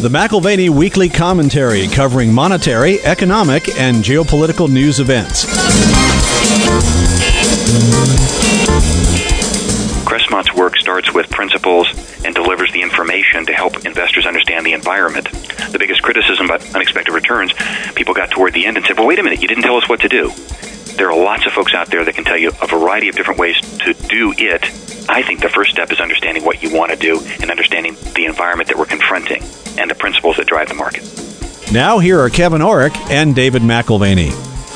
The McAlvany Weekly Commentary, covering monetary, economic, and geopolitical news events. Crestmont's work starts with principles and delivers the information to help investors understand the environment. The biggest criticism about unexpected returns, people got toward the end and said, well, wait a minute, you didn't tell us what to do. There are lots of folks out there that can tell you a variety of different ways to do it. I think the first step is understanding what you want to do and understanding the environment that we're confronting and the principles that drive the market. Now here are Kevin Orrick and David McAlvany.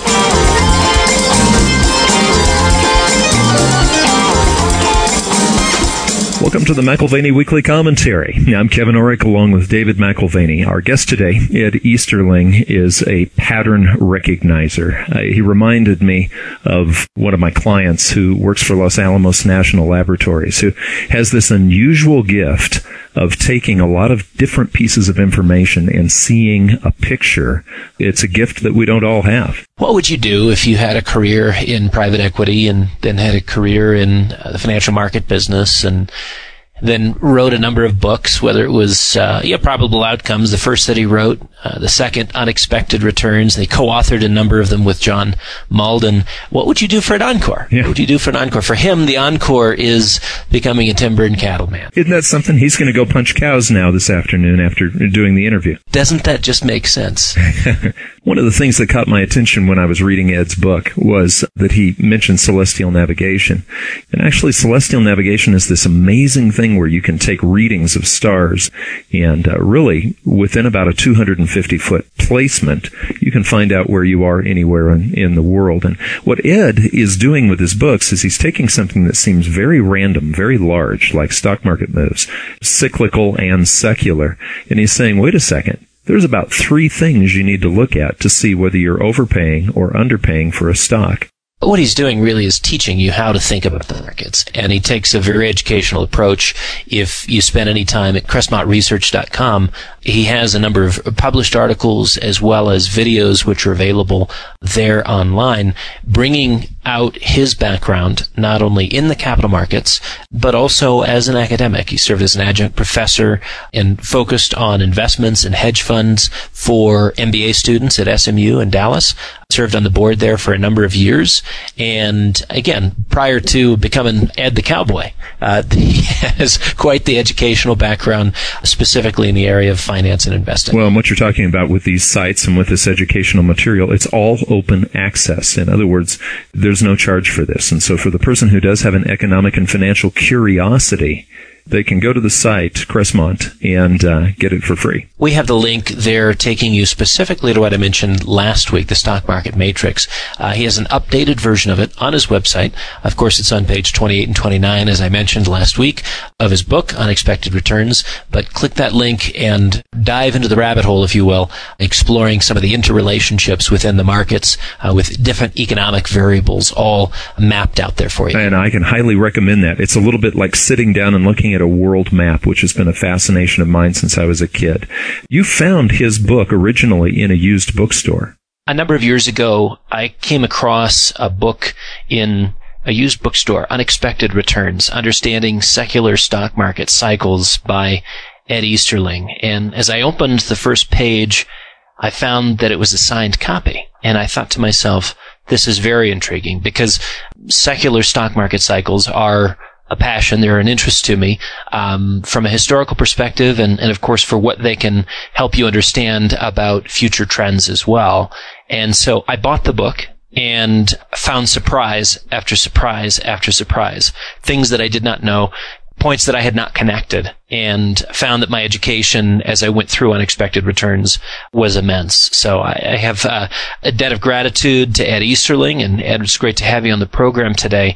Welcome to the McAlvany Weekly Commentary. I'm Kevin Orrick along with David McAlvany. Our guest today, Ed Easterling, is a pattern recognizer. He reminded me of one of my clients who works for Los Alamos National Laboratories, who has this unusual gift of taking a lot of different pieces of information and seeing a picture. It's a gift that we don't all have. What would you do if you had a career in private equity and then had a career in the financial market business and then wrote a number of books, whether it was Probable Outcomes, the first that he wrote, the second, Unexpected Returns. They co-authored a number of them with John Malden. What would you do for an encore? Yeah. What would you do for an encore? For him, the encore is becoming a timber and cattle man. Isn't that something? He's going to go punch cows now this afternoon after doing the interview. Doesn't that just make sense? One of the things that caught my attention when I was reading Ed's book was that he mentioned celestial navigation. And actually, celestial navigation is this amazing thing where you can take readings of stars and really, within about a 250-foot placement, you can find out where you are anywhere in the world. And what Ed is doing with his books is he's taking something that seems very random, very large, like stock market moves, cyclical and secular, and he's saying, wait a second. There's about 3 things you need to look at to see whether you're overpaying or underpaying for a stock. What he's doing really is teaching you how to think about the markets, and he takes a very educational approach. If you spend any time at CrestmontResearch.com, he has a number of published articles as well as videos which are available there online, bringing out his background not only in the capital markets, but also as an academic. He served as an adjunct professor and focused on investments and hedge funds for MBA students at SMU in Dallas. Served on the board there for a number of years. And again, prior to becoming Ed the Cowboy, he has quite the educational background, specifically in the area of finance and investing. Well, and what you're talking about with these sites and with this educational material, it's all open access. In other words, there's no charge for this. And so for the person who does have an economic and financial curiosity, they can go to the site, Crestmont, and get it for free. We have the link there taking you specifically to what I mentioned last week, the Stock Market Matrix. He has an updated version of it on his website. Of course, it's on page 28 and 29, as I mentioned last week, of his book, Unexpected Returns. But click that link and dive into the rabbit hole, if you will, exploring some of the interrelationships within the markets with different economic variables all mapped out there for you. And I can highly recommend that. It's a little bit like sitting down and looking at a world map, which has been a fascination of mine since I was a kid. You found his book originally in a used bookstore. A number of years ago, I came across a book in a used bookstore, Unexpected Returns, Understanding Secular Stock Market Cycles by Ed Easterling. And as I opened the first page, I found that it was a signed copy. And I thought to myself, this is very intriguing because secular stock market cycles are a passion. They're an interest to me from a historical perspective and of course for what they can help you understand about future trends as well. And so I bought the book and found surprise after surprise after surprise. Things that I did not know, points that I had not connected, and found that my education as I went through Unexpected Returns was immense. So I have a debt of gratitude to Ed Easterling, and Ed, it's great to have you on the program today.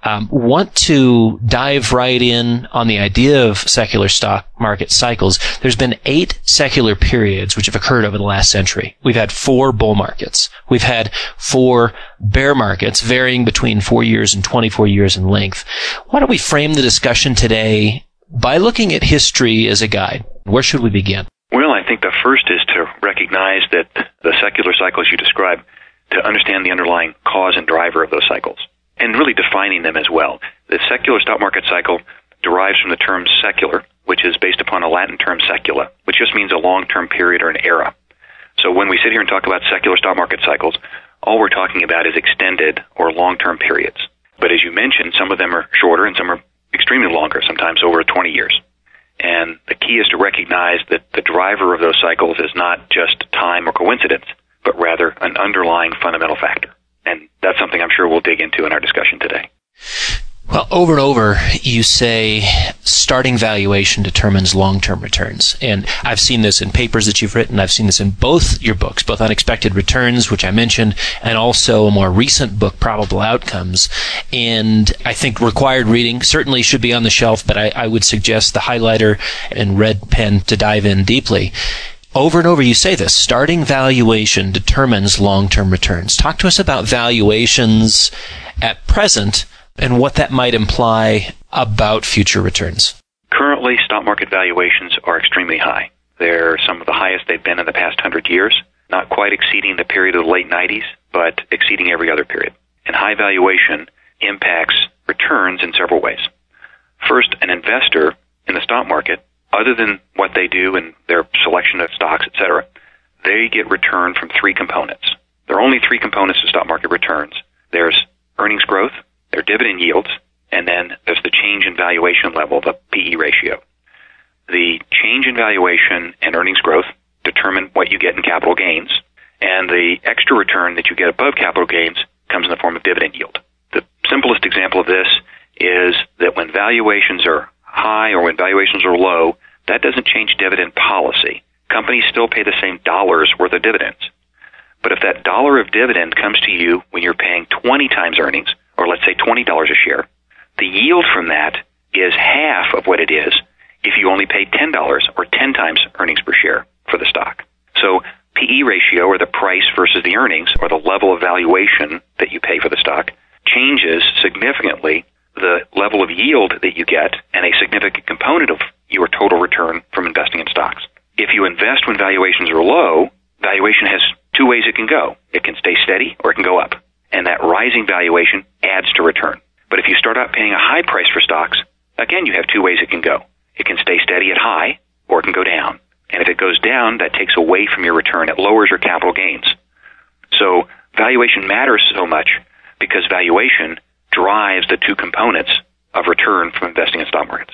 Want to dive right in on the idea of secular stock market cycles. There's been 8 secular periods which have occurred over the last century. We've had 4 bull markets. We've had 4 bear markets varying between 4 years and 24 years in length. Why don't we frame the discussion today by looking at history as a guide? Where should we begin? Well, I think the first is to recognize that the secular cycles you describe, to understand the underlying cause and driver of those cycles, and really defining them as well. The secular stock market cycle derives from the term secular, which is based upon a Latin term secula, which just means a long-term period or an era. So when we sit here and talk about secular stock market cycles, all we're talking about is extended or long-term periods. But as you mentioned, some of them are shorter and some are extremely longer, sometimes over 20 years. And the key is to recognize that the driver of those cycles is not just time or coincidence, but rather an underlying fundamental factor. And that's something I'm sure we'll dig into in our discussion today. Well, over and over, you say starting valuation determines long-term returns. And I've seen this in papers that you've written. I've seen this in both your books, both Unexpected Returns, which I mentioned, and also a more recent book, Probable Outcomes. And I think required reading certainly should be on the shelf, but I would suggest the highlighter and red pen to dive in deeply. Over and over, you say this. Starting valuation determines long-term returns. Talk to us about valuations at present and what that might imply about future returns. Currently, stock market valuations are extremely high. They're some of the highest they've been in the past 100 years, not quite exceeding the period of the late 90s, but exceeding every other period. And high valuation impacts returns in several ways. First, an investor in the stock market, other than what they do in their selection of stocks, etc., they get return from three components. There are only three components to stock market returns. There's earnings growth, there are dividend yields, and then there's the change in valuation level, the PE ratio. The change in valuation and earnings growth determine what you get in capital gains, and the extra return that you get above capital gains comes in the form of dividend yield. The simplest example of this is that when valuations are high or when valuations are low, that doesn't change dividend policy. Companies still pay the same dollars worth of dividends. But if that dollar of dividend comes to you when you're paying 20 times earnings, or let's say $20 a share, the yield from that is half of what it is if you only pay $10 or 10 times earnings per share for the stock. So PE ratio, or the price versus the earnings, or the level of valuation that you pay for the stock, changes significantly the level of yield that you get and a significant component of your total return from investing in stocks. If you invest when valuations are low, valuation has two ways it can go. It can stay steady or it can go up. And that rising valuation adds to return. But if you start out paying a high price for stocks, again, you have two ways it can go. It can stay steady at high, or it can go down. And if it goes down, that takes away from your return. It lowers your capital gains. So valuation matters so much because valuation drives the two components of return from investing in stock markets.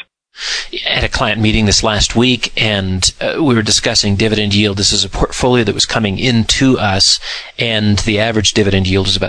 At a client meeting this last week, and we were discussing dividend yield. This is a portfolio that was coming into us, and the average dividend yield is about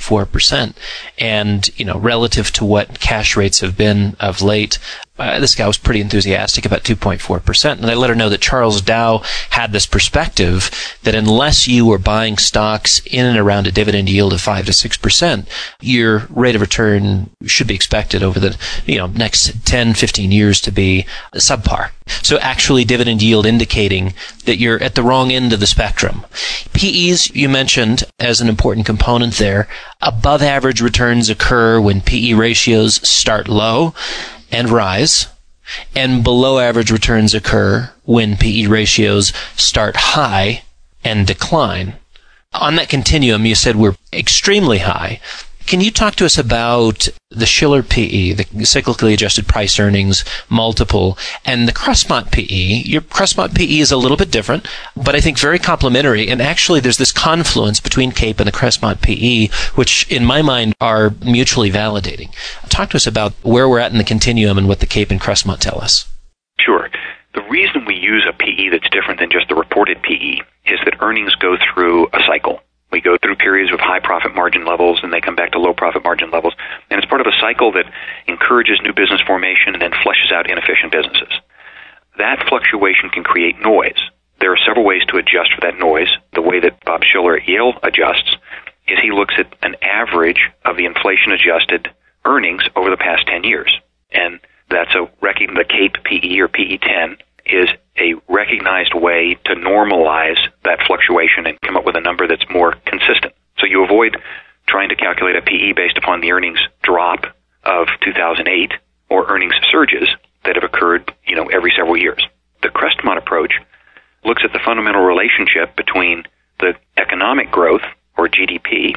2.4%. And, relative to what cash rates have been of late, this guy was pretty enthusiastic about 2.4%. And I let her know that Charles Dow had this perspective that unless you were buying stocks in and around a dividend yield of 5 to 6%, your rate of return should be expected over the next 10, 15 years to be subpar. So actually dividend yield indicating that you're at the wrong end of the spectrum. PEs, you mentioned as an important component there. Above average returns occur when PE ratios start low and rise, and below average returns occur when PE ratios start high and decline. On that continuum, you said we're extremely high. Can you talk to us about the Shiller PE, the cyclically adjusted price earnings multiple, and the Crestmont PE? Your Crestmont PE is a little bit different, but I think very complementary. And actually, there's this confluence between CAPE and the Crestmont PE, which in my mind are mutually validating. Talk to us about where we're at in the continuum and what the CAPE and Crestmont tell us. Sure. The reason we use a PE that's different than just the reported PE is that earnings go through a cycle. We go through periods of high profit margin levels, and they come back to low profit margin levels. And it's part of a cycle that encourages new business formation and then flushes out inefficient businesses. That fluctuation can create noise. There are several ways to adjust for that noise. The way that Bob Shiller at Yale adjusts is he looks at an average of the inflation-adjusted earnings over the past 10 years. And that's the CAPE PE or PE10 is a recognized way to normalize that fluctuation and come up with a number that's more consistent. So you avoid trying to calculate a PE based upon the earnings drop of 2008 or earnings surges that have occurred, every several years. The Crestmont approach looks at the fundamental relationship between the economic growth, or GDP,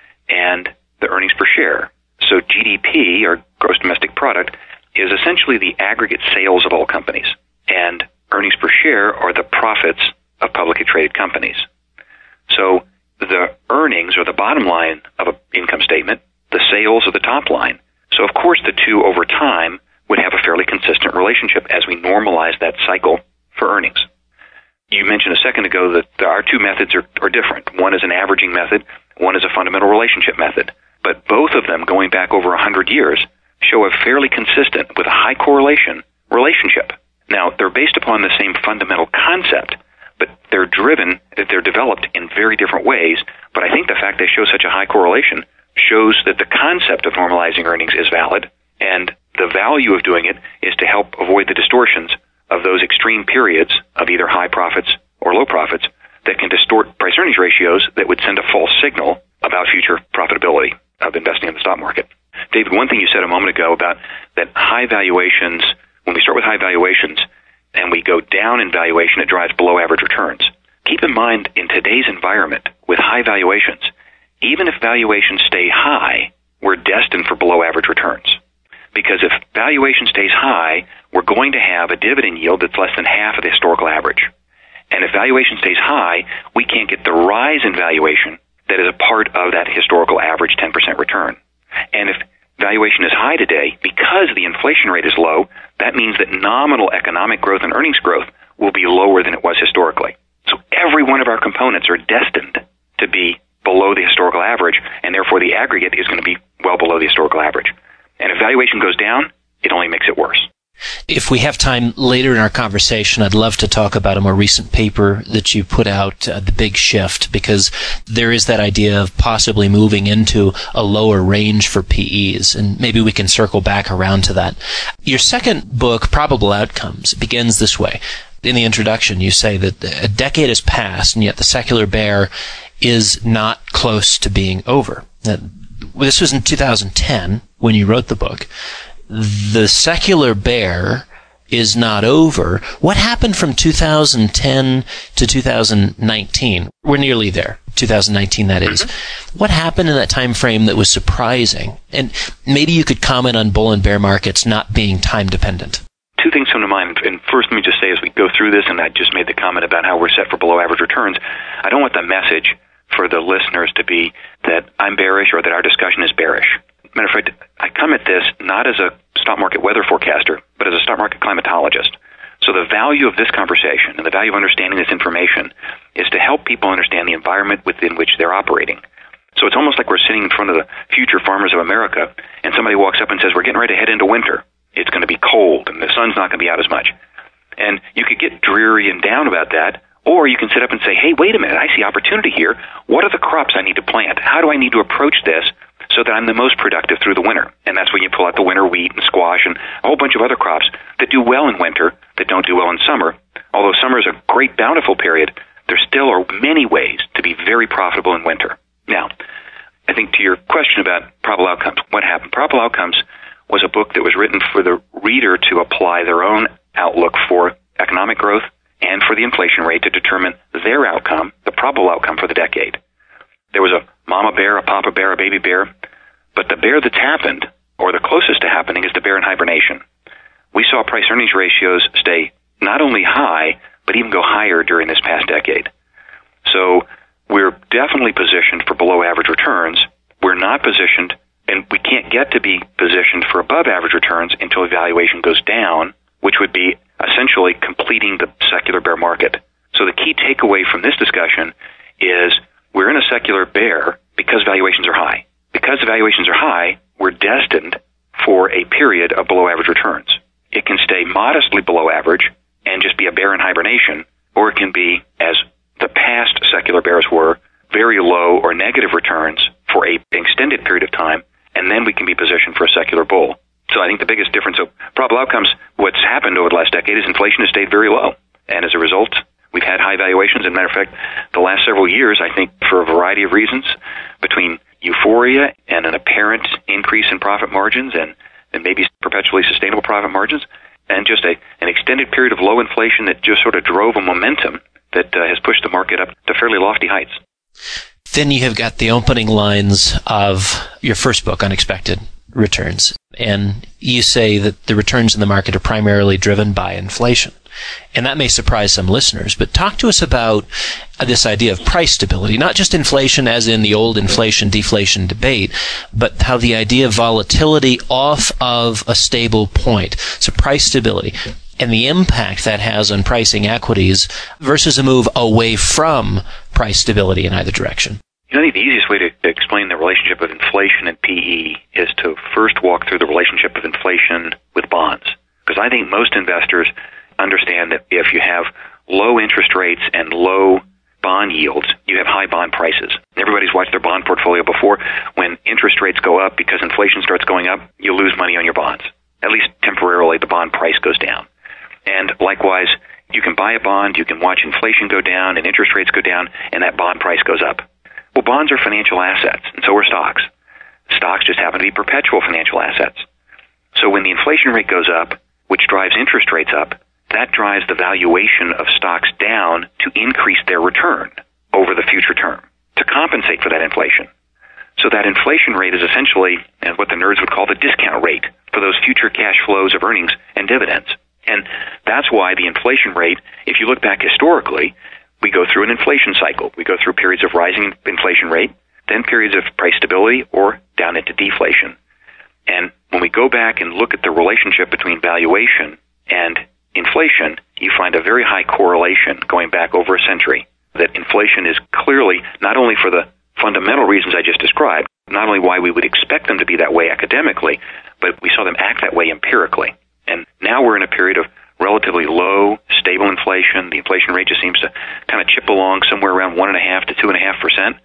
and the earnings per share. So GDP, or gross domestic product, is essentially the aggregate sales of all companies. And earnings per share are the profits of publicly traded companies. So the earnings or the bottom line of an income statement, the sales are the top line. So of course the two over time would have a fairly consistent relationship as we normalize that cycle for earnings. You mentioned a second ago that our two methods are different. One is an averaging method, one is a fundamental relationship method. But both of them, going back over 100 years, show a fairly consistent, with a high correlation, relationship. Now, they're based upon the same fundamental concept, but they're developed in very different ways. But I think the fact they show such a high correlation shows that the concept of normalizing earnings is valid, and the value of doing it is to help avoid the distortions of those extreme periods of either high profits or low profits that can distort price-earnings ratios that would send a false signal about future profitability of investing in the stock market. David, one thing you said a moment ago about that high valuations, when we start with high valuations and we go down in valuation, it drives below average returns. Keep in mind, in today's environment with high valuations, even if valuations stay high, we're destined for below average returns. Because if valuation stays high, we're going to have a dividend yield that's less than half of the historical average. And if valuation stays high, we can't get the rise in valuation that is a part of that historical average 10% return. And if valuation is high today, because the inflation rate is low, that means that nominal economic growth and earnings growth will be lower than it was historically. So every one of our components are destined to be below the historical average, and therefore the aggregate is going to be well below the historical average. And if valuation goes down, it only makes it worse. If we have time later in our conversation, I'd love to talk about a more recent paper that you put out, The Big Shift, because there is that idea of possibly moving into a lower range for PEs, and maybe we can circle back around to that. Your second book, Probable Outcomes, begins this way. In the introduction, you say that a decade has passed, and yet the secular bear is not close to being over. Now, this was in 2010 when you wrote the book. The secular bear is not over. What happened from 2010 to 2019? We're nearly there. 2019, that is. What happened in that time frame that was surprising? And maybe you could comment on bull and bear markets not being time dependent. Two things come to mind. And first, let me just say, as we go through this, and I just made the comment about how we're set for below average returns, I don't want the message for the listeners to be that I'm bearish or that our discussion is bearish. Matter of fact, I come at this not as a stock market weather forecaster, but as a stock market climatologist. So the value of this conversation and the value of understanding this information is to help people understand the environment within which they're operating. So it's almost like we're sitting in front of the future farmers of America, and somebody walks up and says, we're getting ready to head into winter. It's going to be cold, and the sun's not going to be out as much. And you could get dreary and down about that, or you can sit up and say, hey, wait a minute, I see opportunity here. What are the crops I need to plant? How do I need to approach this so that I'm the most productive through the winter? And that's when you pull out the winter wheat and squash and a whole bunch of other crops that do well in winter that don't do well in summer. Although summer is a great bountiful period, there still are many ways to be very profitable in winter. Now, I think to your question about Probable Outcomes, what happened? Probable Outcomes was a book that was written for the reader to apply their own outlook for economic growth and for the inflation rate to determine their outcome, the probable outcome for the decade. There was a mama bear, a papa bear, a baby bear, but the bear that's happened, or the closest to happening, is the bear in hibernation. We saw price-earnings ratios stay not only high, but even go higher during this past decade. So we're definitely positioned for below-average returns. We're not positioned, and we can't get to be positioned for above-average returns until valuation goes down, which would be essentially completing the secular bear market. So the key takeaway from this discussion is we're in a secular bear because valuations are high. Because the valuations are high, we're destined for a period of below-average returns. It can stay modestly below average and just be a bear in hibernation, or it can be, as the past secular bears were, very low or negative returns for an extended period of time, and then we can be positioned for a secular bull. So I think the biggest difference of probable outcomes, what's happened over the last decade, is inflation has stayed very low. And as a result, we've had high valuations. As a matter of fact, the last several years, I think, for a variety of reasons, between euphoria and an apparent increase in profit margins and maybe perpetually sustainable profit margins, and just an extended period of low inflation that just sort of drove a momentum that has pushed the market up to fairly lofty heights. Then you have got the opening lines of your first book, Unexpected Returns. And you say that the returns in the market are primarily driven by inflation. And that may surprise some listeners, but talk to us about this idea of price stability, not just inflation as in the old inflation-deflation debate, but how the idea of volatility off of a stable point. So price stability and the impact that has on pricing equities versus a move away from price stability in either direction. I think the easiest way to explain the relationship of inflation and PE is to first walk through the relationship of inflation with bonds. Because I think most investors understand that if you have low interest rates and low bond yields, you have high bond prices. Everybody's watched their bond portfolio before. When interest rates go up because inflation starts going up, you lose money on your bonds. At least temporarily, the bond price goes down. And likewise, you can buy a bond, you can watch inflation go down and interest rates go down, and that bond price goes up. Well, bonds are financial assets, and so are stocks. Stocks just happen to be perpetual financial assets. So when the inflation rate goes up, which drives interest rates up, that drives the valuation of stocks down to increase their return over the future term, to compensate for that inflation. So that inflation rate is essentially what the nerds would call the discount rate for those future cash flows of earnings and dividends. And that's why the inflation rate, if you look back historically, we go through an inflation cycle. We go through periods of rising inflation rate, then periods of price stability, or down into deflation. And when we go back and look at the relationship between valuation and inflation, you find a very high correlation going back over a century. That inflation is clearly, not only for the fundamental reasons I just described, not only why we would expect them to be that way academically, but we saw them act that way empirically. And now we're in a period of relatively low, stable inflation. The inflation rate just seems to kind of chip along somewhere around 1.5% to 2.5%,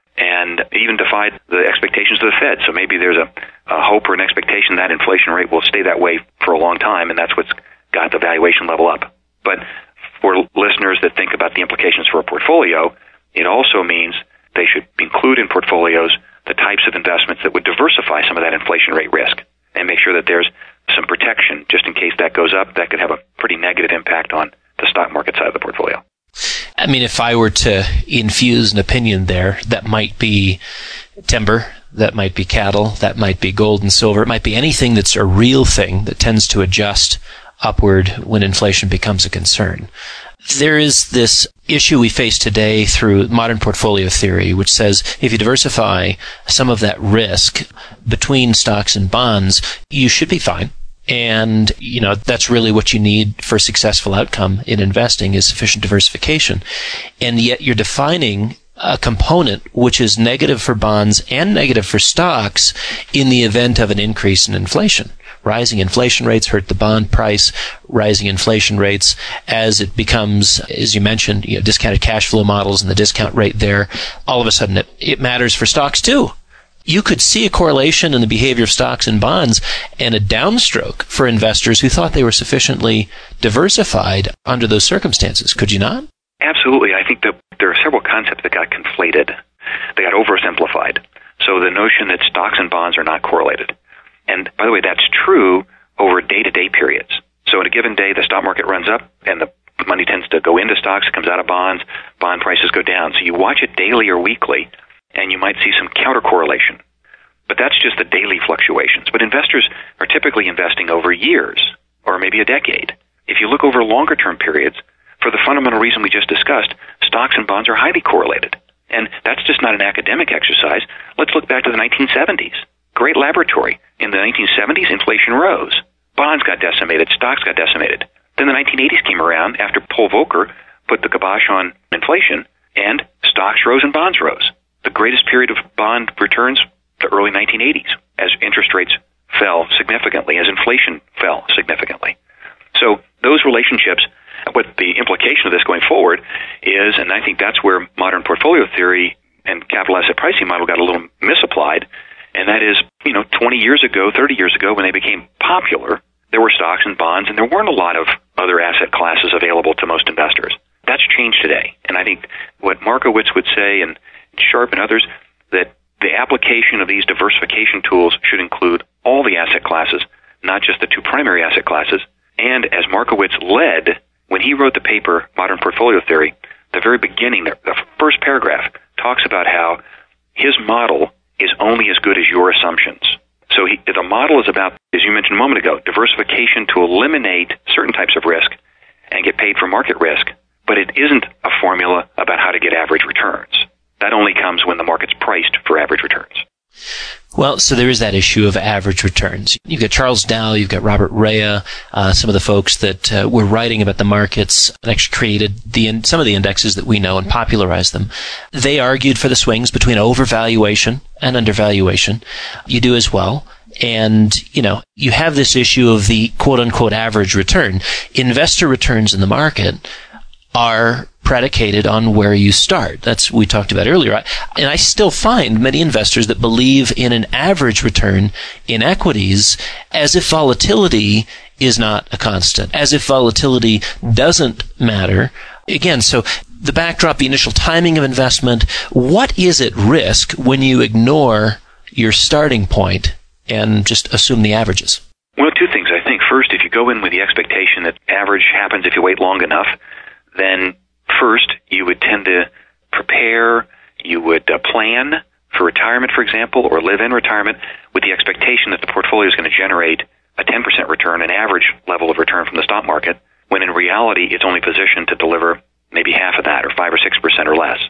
and even defied the expectations of the Fed. So maybe there's a hope or an expectation that inflation rate will stay that way for a long time, and that's what's got the valuation level up. But for listeners that think about the implications for a portfolio, it also means they should include in portfolios the types of investments that would diversify some of that inflation rate risk and make sure that there's some protection just in case that goes up. That could have a pretty negative impact on the stock market side of the portfolio. I mean, if I were to infuse an opinion there, that might be timber, that might be cattle, that might be gold and silver, it might be anything that's a real thing that tends to adjust upward when inflation becomes a concern. There is this issue we face today through modern portfolio theory, which says if you diversify some of that risk between stocks and bonds, you should be fine. And, that's really what you need for a successful outcome in investing is sufficient diversification. And yet you're defining a component which is negative for bonds and negative for stocks in the event of an increase in inflation. Rising inflation rates hurt the bond price. Rising inflation rates, as it becomes, as you mentioned, discounted cash flow models and the discount rate there, all of a sudden it matters for stocks too. You could see a correlation in the behavior of stocks and bonds and a downstroke for investors who thought they were sufficiently diversified under those circumstances. Could you not? Absolutely. I think that there are several concepts that got conflated. They got oversimplified. So the notion that stocks and bonds are not correlated. And by the way, that's true over day-to-day periods. So in a given day, the stock market runs up and the money tends to go into stocks, it comes out of bonds, bond prices go down. So you watch it daily or weekly, and you might see some counter-correlation. But that's just the daily fluctuations. But investors are typically investing over years or maybe a decade. If you look over longer-term periods, for the fundamental reason we just discussed, stocks and bonds are highly correlated. And that's just not an academic exercise. Let's look back to the 1970s. Great laboratory. In the 1970s, inflation rose. Bonds got decimated. Stocks got decimated. Then the 1980s came around after Paul Volcker put the kibosh on inflation, and stocks rose and bonds rose. The greatest period of bond returns, the early 1980s, as interest rates fell significantly, as inflation fell significantly. So those relationships, what the implication of this going forward is, and I think that's where modern portfolio theory and capital asset pricing model got a little misapplied, and that is, 20 years ago, 30 years ago, when they became popular, there were stocks and bonds, and there weren't a lot of other asset classes available to most investors. That's changed today. And I think what Markowitz would say, and Sharpe and others, that the application of these diversification tools should include all the asset classes, not just the two primary asset classes. And as Markowitz led, when he wrote the paper, Modern Portfolio Theory, the very beginning, the first paragraph, talks about how his model is only as good as your assumptions. So the model is about, as you mentioned a moment ago, diversification to eliminate certain types of risk and get paid for market risk, but it isn't a formula about how to get average returns. That only comes when the market's priced for average returns. Well, so there is that issue of average returns. You've got Charles Dow, you've got Robert Rea, some of the folks that were writing about the markets and actually created some of the indexes that we know and popularized them. They argued for the swings between overvaluation and undervaluation. You do as well. And, you have this issue of the quote-unquote average return. Investor returns in the market are predicated on where you start. That's we talked about earlier. And I still find many investors that believe in an average return in equities as if volatility is not a constant, as if volatility doesn't matter. Again, so the backdrop, the initial timing of investment, what is at risk when you ignore your starting point and just assume the averages? Well, two things. I think first, if you go in with the expectation that average happens if you wait long enough, then first you would tend to prepare, you would plan for retirement, for example, or live in retirement with the expectation that the portfolio is going to generate a 10% return, an average level of return from the stock market, when in reality it's only positioned to deliver maybe half of that or 5 or 6% or less.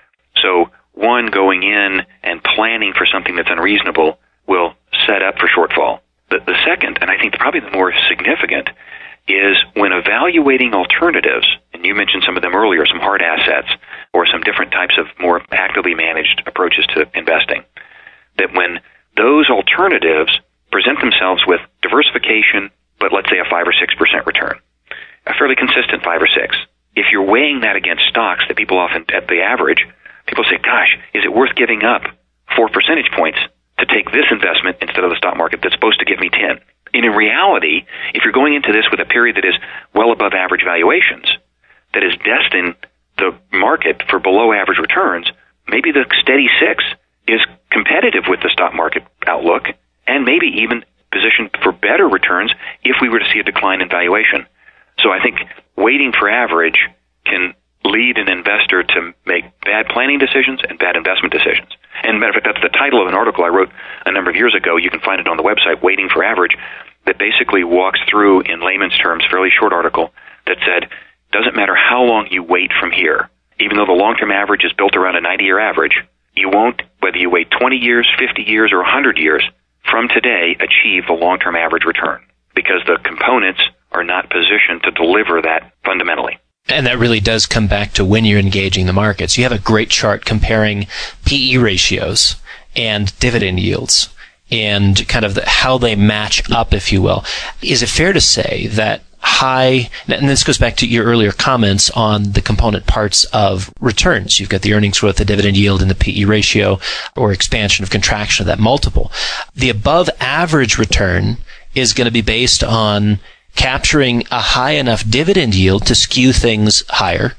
So one, going in and planning for something that's unreasonable will set up for shortfall. The second, and I think probably the more significant, is when evaluating alternatives, and you mentioned some of them earlier, some hard assets or some different types of more actively managed approaches to investing, that when those alternatives present themselves with diversification, but let's say a 5 or 6% return, a fairly consistent 5 or 6, if you're weighing that against stocks that people often, at the average, people say, gosh, is it worth giving up 4 percentage points to take this investment instead of the stock market that's supposed to give me 10? And in reality, if you're going into this with a period that is well above average valuations, that is destined the market for below average returns, maybe the steady 6 is competitive with the stock market outlook and maybe even positioned for better returns if we were to see a decline in valuation. So I think waiting for average can lead an investor to make bad planning decisions and bad investment decisions. And matter of fact, that's the title of an article I wrote a number of years ago. You can find it on the website, Waiting for Average, that basically walks through, in layman's terms, fairly short article that said, doesn't matter how long you wait from here, even though the long-term average is built around a 90-year average, you won't, whether you wait 20 years, 50 years, or 100 years from today, achieve the long-term average return because the components are not positioned to deliver that fundamentally. And that really does come back to when you're engaging the markets. You have a great chart comparing PE ratios and dividend yields and kind of how they match up, if you will. Is it fair to say that high, and this goes back to your earlier comments on the component parts of returns. You've got the earnings growth, the dividend yield, and the PE ratio, or expansion of contraction of that multiple. The above average return is going to be based on capturing a high enough dividend yield to skew things higher,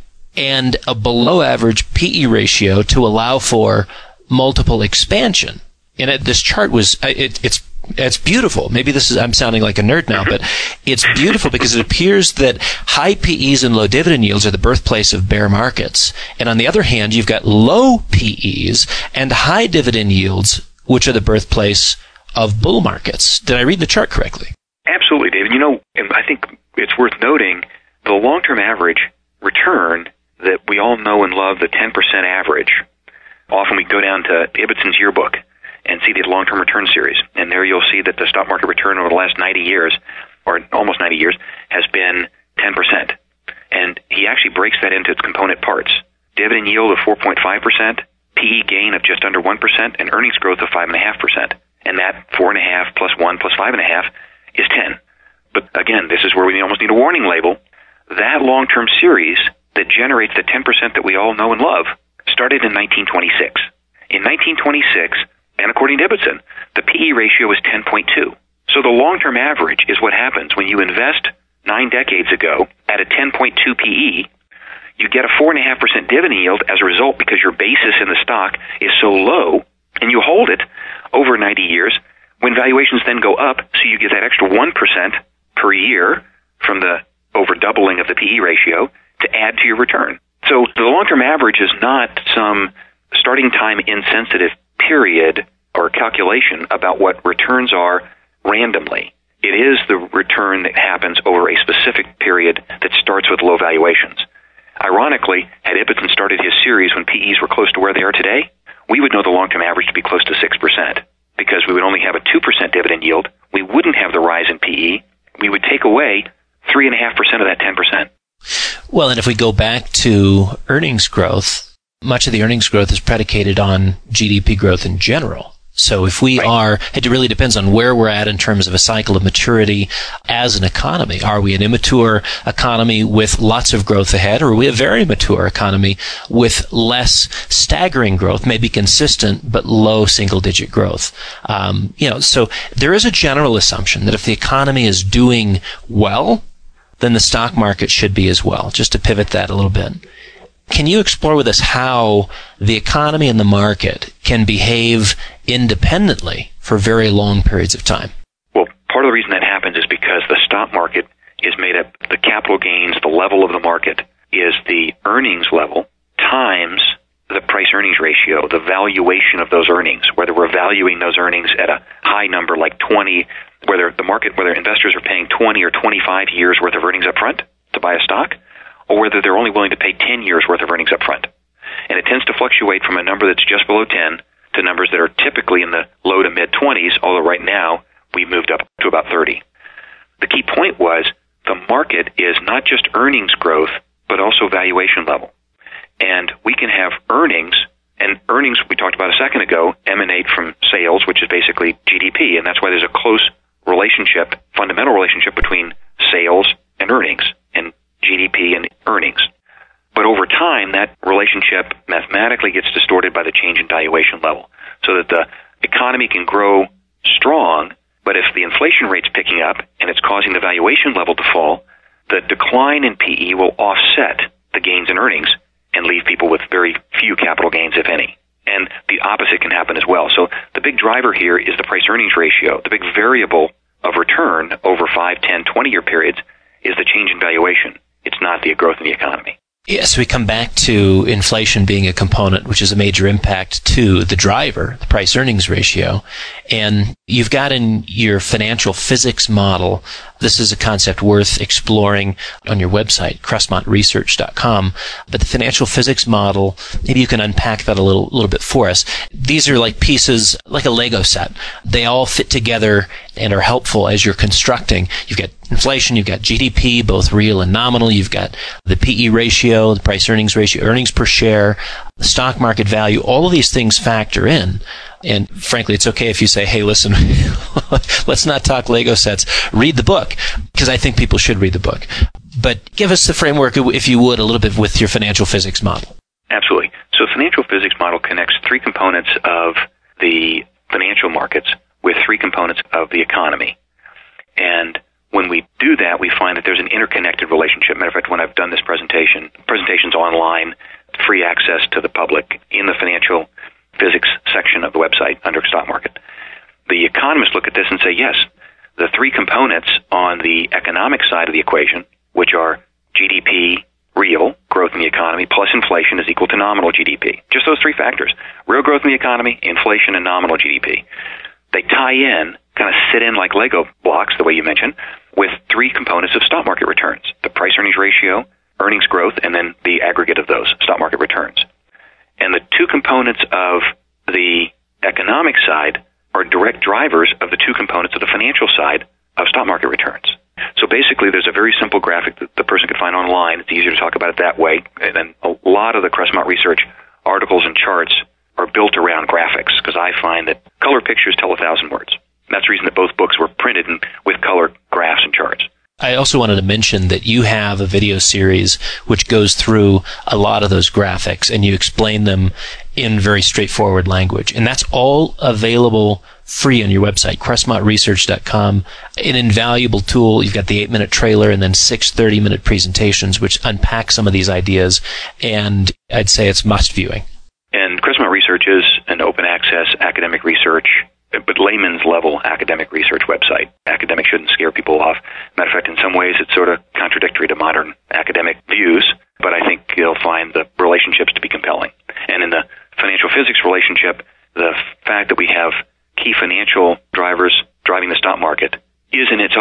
and a below average PE ratio to allow for multiple expansion. And this chart was, it's beautiful. Maybe I'm sounding like a nerd now, but it's beautiful because it appears that high PEs and low dividend yields are the birthplace of bear markets. And on the other hand, you've got low PEs and high dividend yields, which are the birthplace of bull markets. Did I read the chart correctly? Absolutely, David. And I think it's worth noting the long-term average return that we all know and love, the 10% average. Often we go down to Ibbotson's yearbook and see the long-term return series. And there you'll see that the stock market return over the last 90 years, or almost 90 years, has been 10%. And he actually breaks that into its component parts. Dividend yield of 4.5%, PE gain of just under 1%, and earnings growth of 5.5%. And that 4.5 plus 1 plus 5.5 is 10. But again, this is where we almost need a warning label. That long-term series that generates the 10% that we all know and love started in 1926. In 1926, and according to Ibbotson, the PE ratio is 10.2. So the long-term average is what happens when you invest 9 decades ago at a 10.2 PE. You get a 4.5% dividend yield as a result because your basis in the stock is so low, and you hold it over 90 years. When valuations then go up, so you get that extra 1% per year from the over doubling of the PE ratio to add to your return. So the long-term average is not some starting time insensitive period or calculation about what returns are randomly. It is the return that happens over a specific period that starts with low valuations. Ironically, had Ibbotson started his series when PEs were close to where they are today, we would know the long-term average to be close to 6%, because we would only have a 2% dividend yield. We wouldn't have the rise in PE. We would take away 3.5% of that 10%. Well, and if we go back to earnings growth, much of the earnings growth is predicated on GDP growth in general. So if we are, it really depends on where we're at in terms of a cycle of maturity as an economy. Are we an immature economy with lots of growth ahead, or are we a very mature economy with less staggering growth, maybe consistent, but low single-digit growth? So there is a general assumption that if the economy is doing well, then the stock market should be as well, just to pivot that a little bit. Can you explore with us how the economy and the market can behave independently for very long periods of time? Well, part of the reason that happens is because the stock market is made up, the capital gains, the level of the market is the earnings level times the price-earnings ratio, the valuation of those earnings, whether we're valuing those earnings at a high number like 20, whether investors are paying 20 or 25 years worth of earnings up front to buy a stock, or whether they're only willing to pay 10 years worth of earnings up front. And it tends to fluctuate from a number that's just below 10 to numbers that are typically in the low to mid-20s, although right now we've moved up to about 30. The key point was the market is not just earnings growth, but also valuation level. And we can have earnings, and earnings we talked about a second ago emanate from sales, which is basically GDP, and that's why there's a close relationship, fundamental relationship between sales and earnings, and GDP and earnings. But over time, that relationship mathematically gets distorted by the change in valuation level, so that the economy can grow strong, but if the inflation rate's picking up and it's causing the valuation level to fall, the decline in PE will offset the gains in earnings and leave people with very few capital gains, if any. And the opposite can happen as well. So the big driver here is the price-earnings ratio. The big variable of return over 5, 10, 20-year periods is the change in valuation. It's not the growth in the economy. Yes, we come back to inflation being a component, which is a major impact to the driver, the price-earnings ratio. And you've got in your financial physics model, this is a concept worth exploring on your website, crestmontresearch.com. But the financial physics model, maybe you can unpack that a little bit for us. These are like pieces, like a Lego set. They all fit together and are helpful as you're constructing. You've got inflation, you've got GDP, both real and nominal. You've got the PE ratio, the price-earnings ratio, earnings per share, the stock market value. All of these things factor in. And frankly, it's okay if you say, hey, listen, let's not talk Lego sets. Read the book, because I think people should read the book. But give us the framework, if you would, a little bit with your financial physics model. Absolutely. So the financial physics model connects three components of the financial markets with three components of the economy. And when we do that, we find that there's an interconnected relationship. Matter of fact, when I've done this presentation's online, free access to the public in the financial physics section of the website under stock market. The economists look at this and say, yes, the three components on the economic side of the equation, which are GDP, real growth in the economy, plus inflation is equal to nominal GDP. Just those three factors, real growth in the economy, inflation, and nominal GDP. They tie in, kind of sit in like Lego blocks, the way you mentioned, with three components of stock market returns, the price-earnings ratio, earnings growth, and then the aggregate of those stock market returns. And the two components of the economic side are direct drivers of the two components of the financial side of stock market returns. So basically, there's a very simple graphic that the person could find online. It's easier to talk about it that way. And then a lot of the Crestmont Research articles and charts are built around graphics, because I find that color pictures tell 1,000 words. And that's the reason that both books were printed with color graphs and charts. I also wanted to mention that you have a video series which goes through a lot of those graphics, and you explain them in very straightforward language. And that's all available free on your website, crestmontresearch.com. An invaluable tool. You've got the 8-minute trailer and then 6 30-minute presentations which unpack some of these ideas, and I'd say it's must viewing. And Crestmont Research is an open access academic research, but layman's level academic research website. Academic shouldn't scare people off. Matter of fact, in some ways it's sort of contradictory to modern academic views, but I think you'll find the relationships to be compelling. And in the financial physics relationship, the fact that we have key financial drivers driving the stock market is in its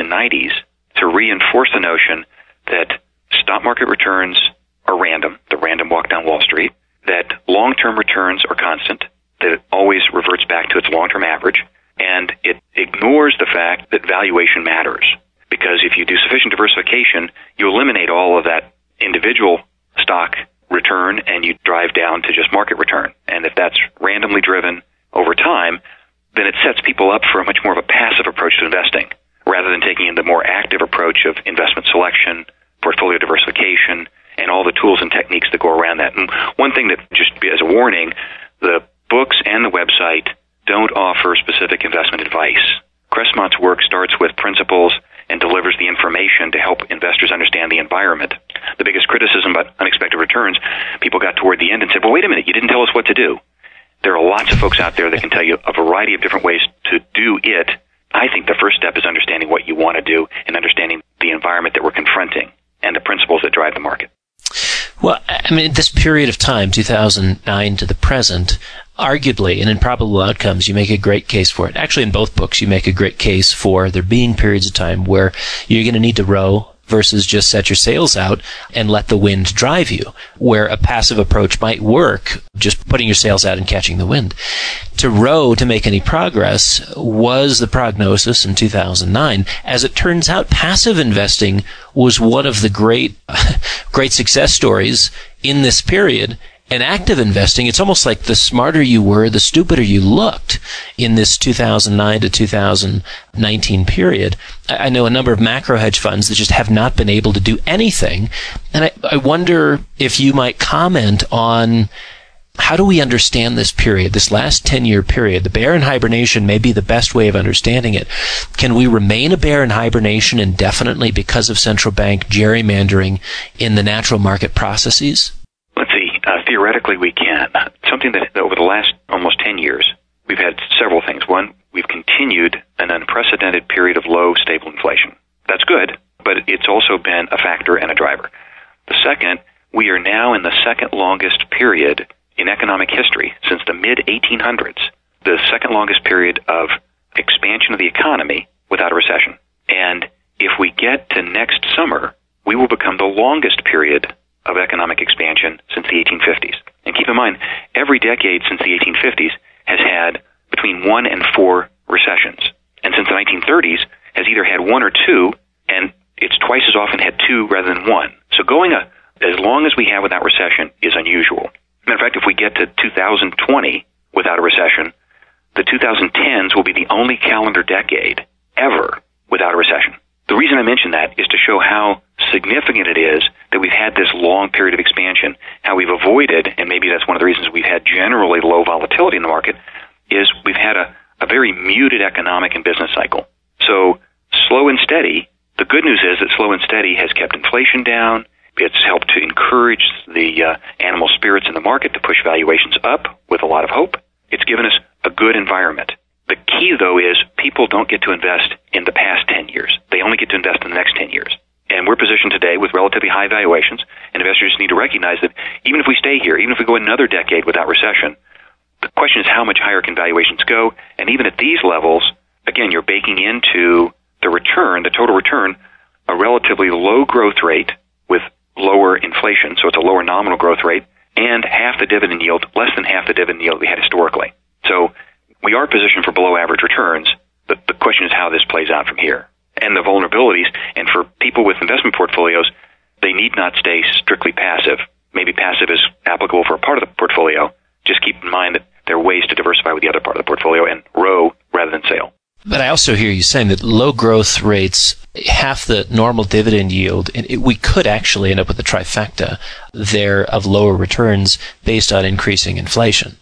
and 90s to reinforce the notion that stock market returns are random, the random walk down Wall Street, that long-term returns are constant, that it always reverts back to its long-term average, and it ignores the fact that valuation matters. Because if you do sufficient diversification, you eliminate all of that individual stock return and you drive down to just market return. And if that's randomly driven over time, then it sets people up for a much more of a passive approach to investing, rather than taking in the more active approach of investment selection, portfolio diversification, and all the tools and techniques that go around that. And one thing that, just as a warning, the books and the website don't offer specific investment advice. Crestmont's work starts with principles and delivers the information to help investors understand the environment. The biggest criticism about unexpected returns, people got toward the end and said, well, wait a minute, you didn't tell us what to do. There are lots of folks out there that can tell you a variety of different ways to do it. I think the first step is understanding what you want to do and understanding the environment that we're confronting and the principles that drive the market. Well, I mean, this period of time, 2009 to the present, arguably, and in Probable Outcomes, you make a great case for it. Actually, in both books, you make a great case for there being periods of time where you're going to need to row versus just set your sails out and let the wind drive you, where a passive approach might work, just putting your sails out and catching the wind. To row to make any progress was the prognosis in 2009. As it turns out, passive investing was one of the great success stories in this period. And active investing, it's almost like the smarter you were, the stupider you looked in this 2009 to 2019 period. I know a number of macro hedge funds that just have not been able to do anything. And I wonder if you might comment on how do we understand this period, this last 10-year period? The bear in hibernation may be the best way of understanding it. Can we remain a bear in hibernation indefinitely because of central bank gerrymandering in the natural market processes? Let's see. Theoretically, we can. Something that over the last almost 10 years, we've had several things. One, we've continued an unprecedented period of low, stable inflation. That's good, but it's also been a factor and a driver. The second, we are now in the second longest period in economic history since the mid-1800s, the second longest period of expansion of the economy without a recession. And if we get to next summer, we will become the longest period of economic expansion since the 1850s. And keep in mind, every decade since the 1850s has had between 1 and 4 recessions. And since the 1930s has either had 1 or 2, and it's twice as often had 2 rather than 1. So going as long as we have without recession is unusual. Matter of fact, if we get to 2020 without a recession, the 2010s will be the only calendar decade ever without a recession. The reason I mention that is to show how significant it is that we've had this long period of expansion, how we've avoided, and maybe that's one of the reasons we've had generally low volatility in the market, is we've had a very muted economic and business cycle. So slow and steady, the good news is that slow and steady has kept inflation down. It's helped to encourage the animal spirits in the market to push valuations up with a lot of hope. It's given us a good environment. The key, though, is people don't get to invest in the past 10 years. They only get to invest in the next 10 years. And we're positioned today with relatively high valuations, and investors need to recognize that even if we stay here, even if we go another decade without recession, the question is how much higher can valuations go? And even at these levels, again, you're baking into the return, the total return, a relatively low growth rate with lower inflation, so it's a lower nominal growth rate, and half the dividend yield, less than half the dividend yield we had historically. So we are positioned for below average returns. The question is how this plays out from here. And the vulnerabilities, and for people with investment portfolios, they need not stay strictly passive. Maybe passive is applicable for a part of the portfolio. Just keep in mind that there are ways to diversify with the other part of the portfolio and row rather than sail. But I also hear you saying that low growth rates, half the normal dividend yield, and we could actually end up with a trifecta there of lower returns based on increasing inflation.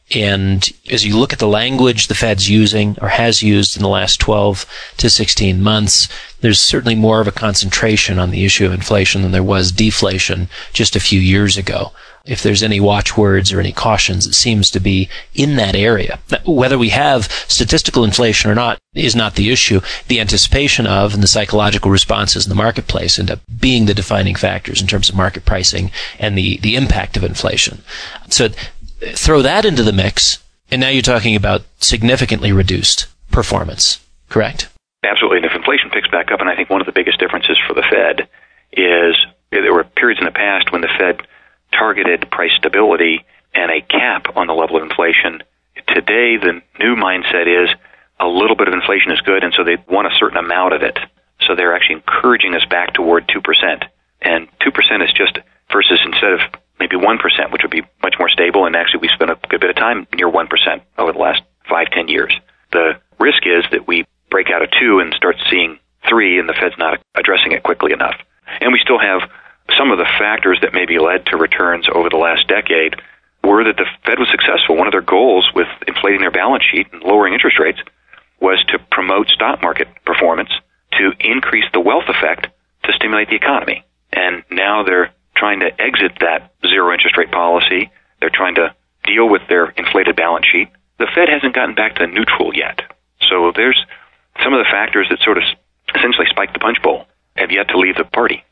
And as you look at the language the Fed's using or has used in the last 12 to 16 months, there's certainly more of a concentration on the issue of inflation than there was deflation just a few years ago. If there's any watchwords or any cautions, it seems to be in that area. Whether we have statistical inflation or not is not the issue. The anticipation of and the psychological responses in the marketplace end up being the defining factors in terms of market pricing and the impact of inflation. So throw that into the mix, and now you're talking about significantly reduced performance, correct? Absolutely. And if inflation picks back up, and I think one of the biggest differences for the Fed is there were periods in the past when the Fed targeted price stability and a cap on the level of inflation. Today, the new mindset is a little bit of inflation is good, and so they want a certain amount of it. So they're actually encouraging us back toward 2%. And 2% is just versus instead of maybe 1%, which would be much more stable, and actually we spent a good bit of time near 1% over the last 5-10 years. The risk is that we break out of 2 and start seeing 3, and the Fed's not addressing it quickly enough. And we still have some of the factors that maybe led to returns over the last decade were that the Fed was successful. One of their goals with inflating their balance sheet and lowering interest rates was to promote stock market performance to increase the wealth effect to stimulate the economy. And now they're trying to exit that zero interest rate policy. They're trying to deal with their inflated balance sheet. The Fed hasn't gotten back to neutral yet. So there's some of the factors that sort of essentially spiked the punch bowl have yet to leave the party.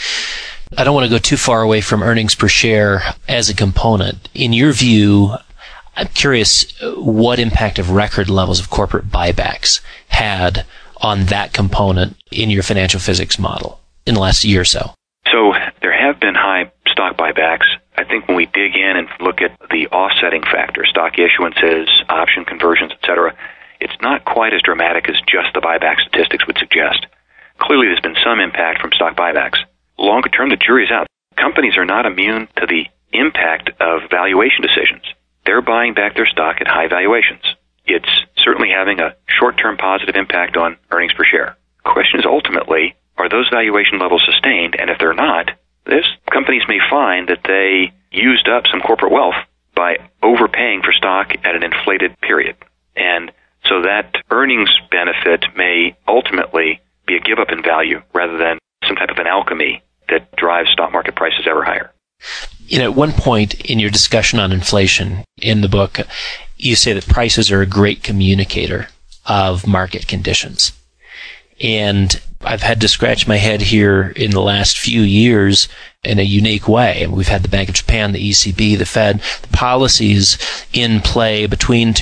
I don't want to go too far away from earnings per share as a component. In your view, I'm curious what impact of record levels of corporate buybacks had on that component in your financial physics model in the last year or so. So there have been high stock buybacks. I think when we dig in and look at the offsetting factors, stock issuances, option conversions, et cetera, it's not quite as dramatic as just the buyback statistics would suggest. Clearly, there's been some impact from stock buybacks. Longer term, the jury's out. Companies are not immune to the impact of valuation decisions. They're buying back their stock at high valuations. It's certainly having a short-term positive impact on earnings per share. The question is ultimately, are those valuation levels sustained? And if they're not, these companies may find that they used up some corporate wealth by overpaying for stock at an inflated period. And so that earnings benefit may ultimately be a give-up in value rather than some type of an alchemy that drives stock market prices ever higher. At one point in your discussion on inflation in the book, you say that prices are a great communicator of market conditions. And I've had to scratch my head here in the last few years in a unique way. And we've had the Bank of Japan, the ECB, the Fed, the policies in play between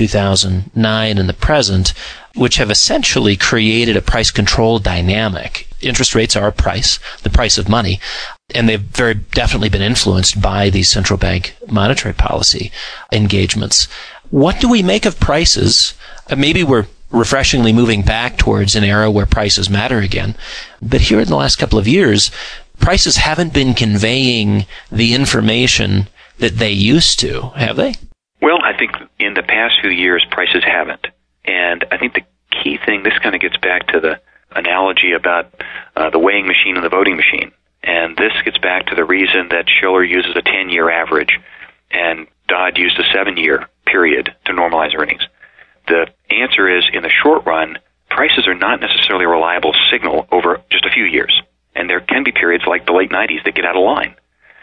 2009 and the present, which have essentially created a price control dynamic. Interest rates are a price, the price of money, and they've very definitely been influenced by these central bank monetary policy engagements. What do we make of prices? Maybe we're refreshingly moving back towards an era where prices matter again. But here in the last couple of years, prices haven't been conveying the information that they used to, have they? Well, I think in the past few years, prices haven't. And I think the key thing, this kind of gets back to the analogy about the weighing machine and the voting machine. And this gets back to the reason that Shiller uses a 10-year average and Dodd used a 7-year period to normalize earnings. The answer is, in the short run, prices are not necessarily a reliable signal over just a few years. And there can be periods like the late 90s that get out of line.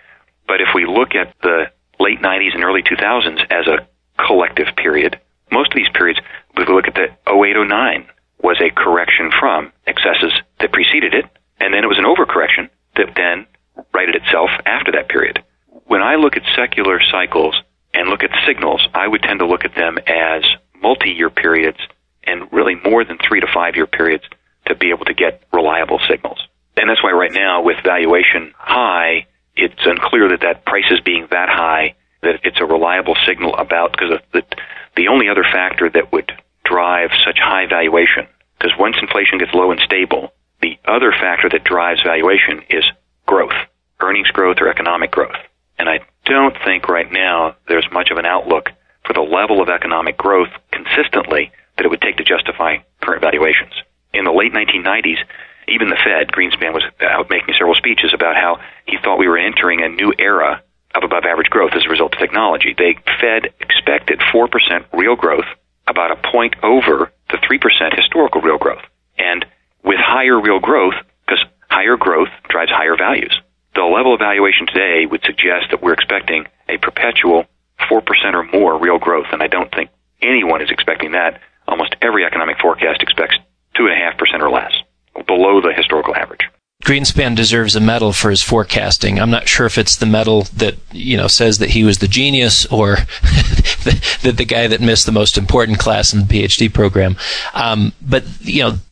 But if we look at the late 90s and early 2000s as a collective period, most of these periods, if we look at the 08-09, was a correction from excesses that preceded it, and then it was an overcorrection that then righted itself after that period. When I look at secular cycles and look at signals, I would tend to look at them as multi-year periods and really more than 3 to 5 year periods to be able to get reliable signals. And that's why right now with valuation high, it's unclear that price is being that high, that it's a reliable signal about, because the only other factor that would drive such high valuation, because once inflation gets low and stable, the other factor that drives valuation is growth, earnings growth or economic growth. And I don't think right now there's much of an outlook for the level of economic growth consistently that it would take to justify current valuations. In the late 1990s, even the Fed, Greenspan, was out making several speeches about how he thought we were entering a new era of above average growth as a result of technology. The Fed expected 4% real growth, about a point over the 3% historical real growth. And with higher real growth, because higher growth drives higher values, the level of valuation today would suggest that we're expecting a perpetual 4% or more real growth, and I don't think anyone is expecting that. Almost every economic forecast expects 2.5% or less, below the historical average. Greenspan deserves a medal for his forecasting. I'm not sure if it's the medal that, says that he was the genius or the guy that missed the most important class in the PhD program. But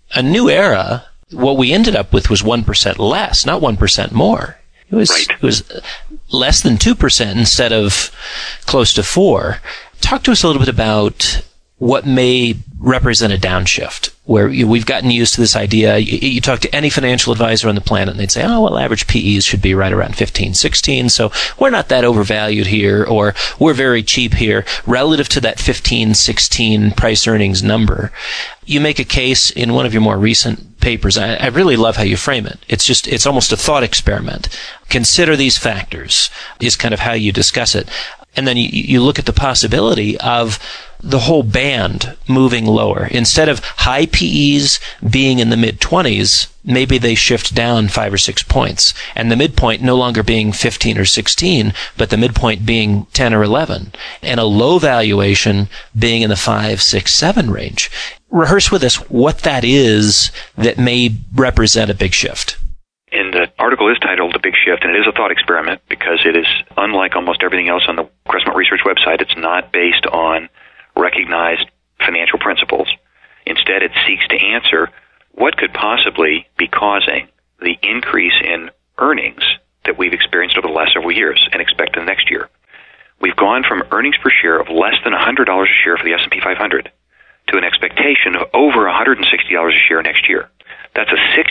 a new era, what we ended up with was 1% less, not 1% more. It was less than 2% instead of close to 4%. Talk to us a little bit about what may represent a downshift, where we've gotten used to this idea. You talk to any financial advisor on the planet and they'd say, oh, well, average PEs should be right around 15, 16, so we're not that overvalued here, or we're very cheap here relative to that 15, 16 price earnings number. You make a case in one of your more recent papers. I really love how you frame it. It's almost a thought experiment. Consider these factors is kind of how you discuss it. And then you look at the possibility of the whole band moving lower. Instead of high PEs being in the mid-20s, maybe they shift down 5 or 6 points. And the midpoint no longer being 15 or 16, but the midpoint being 10 or 11. And a low valuation being in the 5, 6, 7 range. Rehearse with us what that is that may represent a big shift. And the article is titled The Big Shift, and it is a thought experiment because it is unlike almost everything else on the Crestmont Research website. It's not based on recognized financial principles. Instead, it seeks to answer what could possibly be causing the increase in earnings that we've experienced over the last several years and expect in the next year. We've gone from earnings per share of less than $100 a share for the S&P 500 to an expectation of over $160 a share next year. That's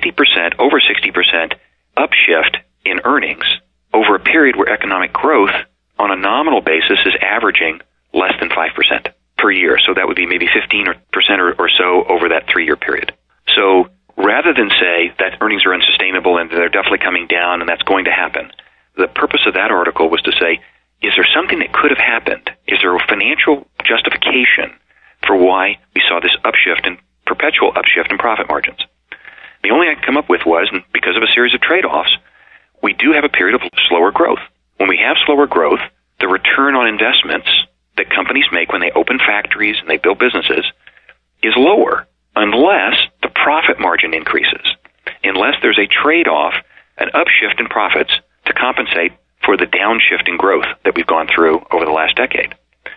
a over 60% upshift in earnings over a period where economic growth on a nominal basis is averaging less than 5% per year. So that would be maybe 15% or so over that 3-year period. So rather than say that earnings are unsustainable and they're definitely coming down and that's going to happen, the purpose of that article was to say, is there something that could have happened? Is there a financial justification for why we saw this upshift and perpetual upshift in profit margins? The only I could come up with was, because of a series of trade-offs, we do have a period of slower growth. When we have slower growth, the return on investments that companies make when they open factories and they build businesses is lower unless the profit margin increases, unless there's a trade-off, an upshift in profits to compensate for the downshift in growth that we've gone through over the last decade.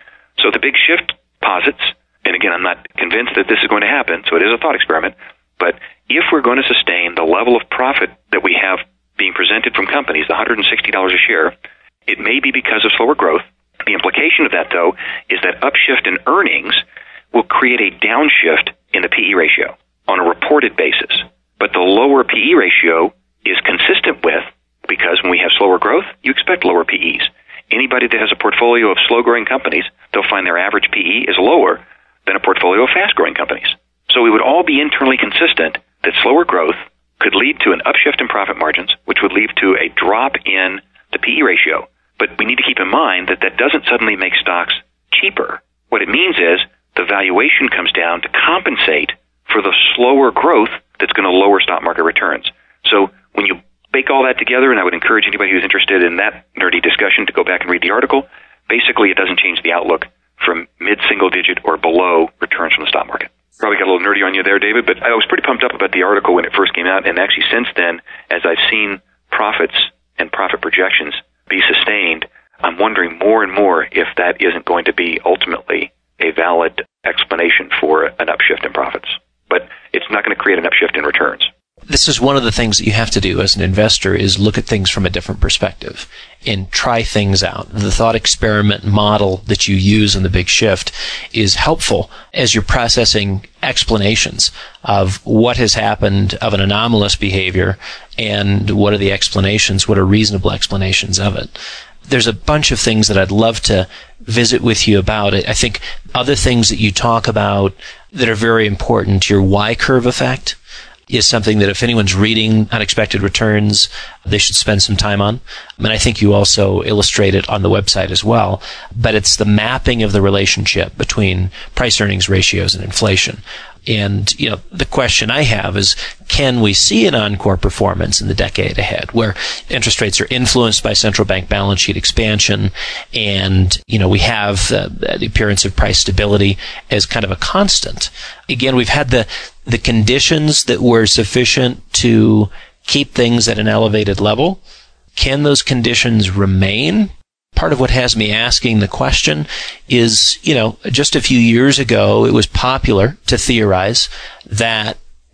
So the big shift posits, and again, I'm not convinced that this is going to happen, so it is a thought experiment, but if we're going to sustain the level of profit that we have being presented from companies, the $160 a share, it may be because of slower growth. The implication of that, though, is that upshift in earnings will create a downshift in the PE ratio on a reported basis. But the lower PE ratio is consistent with, because when we have slower growth, you expect lower PEs. Anybody that has a portfolio of slow-growing companies, they'll find their average PE is lower than a portfolio of fast-growing companies. So we would all be internally consistent that slower growth could lead to an upshift in profit margins, which would lead to a drop in the PE ratio. But we need to keep in mind that that doesn't suddenly make stocks cheaper. What it means is the valuation comes down to compensate for the slower growth that's going to lower stock market returns. So when you bake all that together, and I would encourage anybody who's interested in that nerdy discussion to go back and read the article, basically it doesn't change the outlook from mid-single digit or below returns from the stock market. Probably got a little nerdy on you there, David, but I was pretty pumped up about the article when it first came out, and actually since then, as I've seen profits and profit projections be sustained, I'm wondering more and more if that isn't going to be ultimately a valid explanation for an upshift in profits. But it's not going to create an upshift in returns. This is one of the things that you have to do as an investor is look at things from a different perspective and try things out. The thought experiment model that you use in The Big Shift is helpful as you're processing explanations of what has happened of an anomalous behavior and what are the explanations, what are reasonable explanations of it. There's a bunch of things that I'd love to visit with you about it. I think other things that you talk about that are very important, your Y-curve effect, is something that if anyone's reading Unexpected Returns, they should spend some time on. And I think you also illustrate it on the website as well. But it's the mapping of the relationship between price-earnings ratios and inflation. And, the question I have is, can we see an encore performance in the decade ahead where interest rates are influenced by central bank balance sheet expansion and, we have the appearance of price stability as kind of a constant? Again, we've had the conditions that were sufficient to keep things at an elevated level. Can those conditions remain? Part of what has me asking the question is, just a few years ago, it was popular to theorize that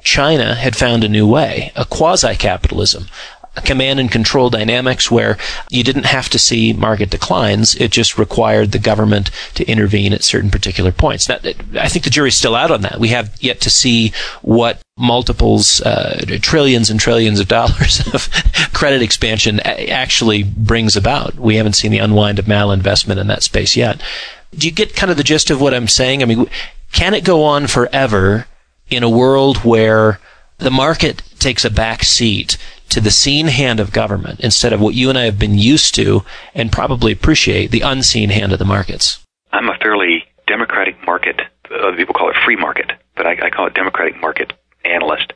China had found a new way, a quasi-capitalism, a command and control dynamics where you didn't have to see market declines. It just required the government to intervene at certain particular points. Now, I think the jury's still out on that. We have yet to see what multiples, trillions and trillions of dollars of credit expansion actually brings about. We haven't seen the unwind of malinvestment in that space yet. Do you get kind of the gist of what I'm saying? I mean, can it go on forever in a world where the market takes a back seat to the seen hand of government instead of what you and I have been used to and probably appreciate, the unseen hand of the markets? I'm a fairly democratic market, other people call it free market, but I call it democratic market analyst,